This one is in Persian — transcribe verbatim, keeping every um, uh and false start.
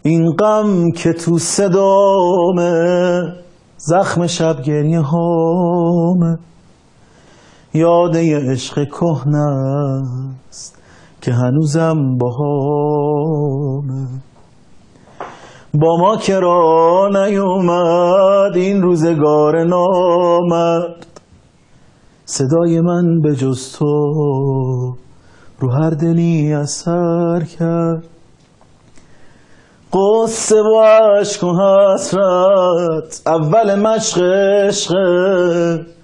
این غم که تو صدامه، زخم شب گریه هامه، یاده ی عشق کهنه است که هنوزم باهامه. با ما کرا نیومد این روزگار نامرد، صدای من به جز تو رو هر دلی اثر کرد. قصه و عشق و حسرت اول مشق عشقه،